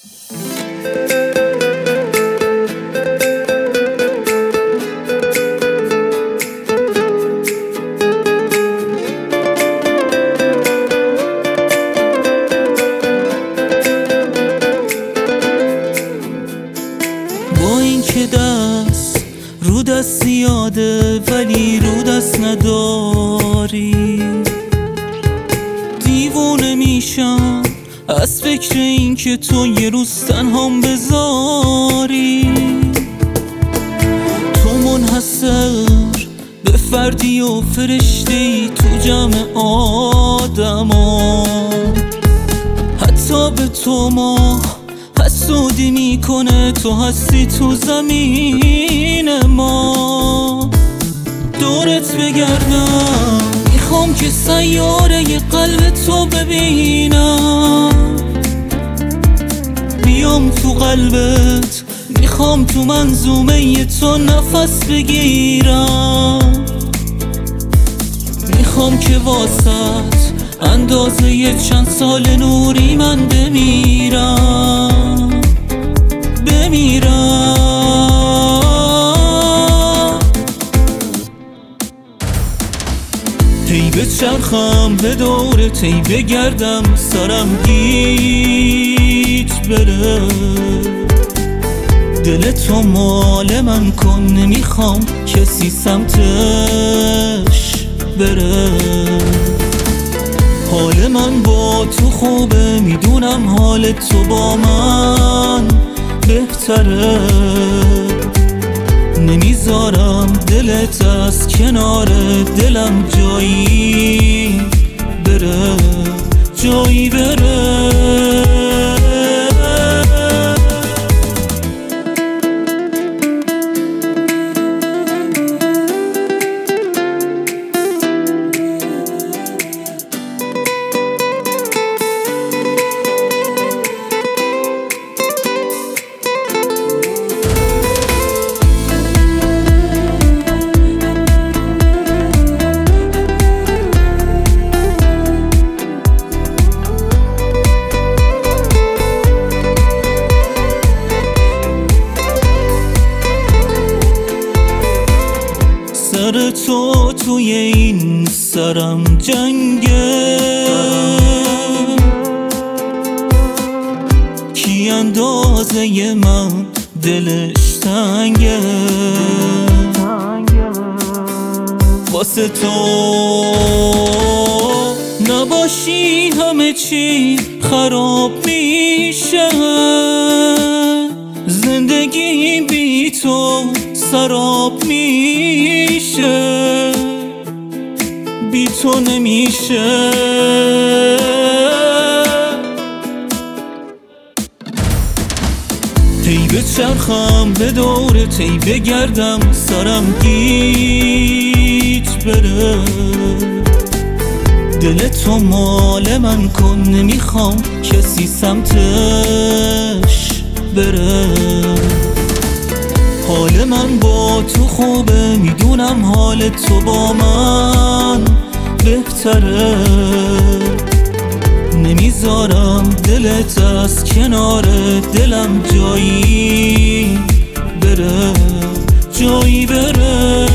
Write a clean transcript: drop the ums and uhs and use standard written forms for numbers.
با این که دست رو دست زیاده ولی رو دست نداری، دیوونه میشم از فکر این که تو یه روز تنهام بذاری. تو منحصر به فردی و فرشته‌ای تو جمع آدما، حتی به تو ماه حسودی میکنه، تو هستی تو زمین ما. دورت بگردم میخوام که سیاره ی قلب تو ببینم، بیام تو قلبت، میخوام تو منظومه ی تو نفس بگیرم، میخوام که واسط اندازه ی چند سال نوری من بمیرم. هی بچرخم به دورت، هی بگردم سرم گیج بره، دل تو مال من کن، نمیخوام کسی سمتش بره. حال من با تو خوبه، میدونم حال تو با من بهتره، نمیذارم دلت از کنار دلم جایی بره، جایی بره. سر تو توی این سرم جنگه، کی اندازه ی من دلش تنگه، واسه تو نباشی همه چی خراب میشه، زندگی بی تو سراب میشه، بی تو نمیشه. هی بچرخم به دورت، هی بگردم سرم گیج بره، دل تو مال من کن، نمیخوام کسی سمتش بره. حال من با تو خوبه، میدونم حال تو با من بهتره، نمیذارم دلت از کنار دلم جایی بره، جایی بره.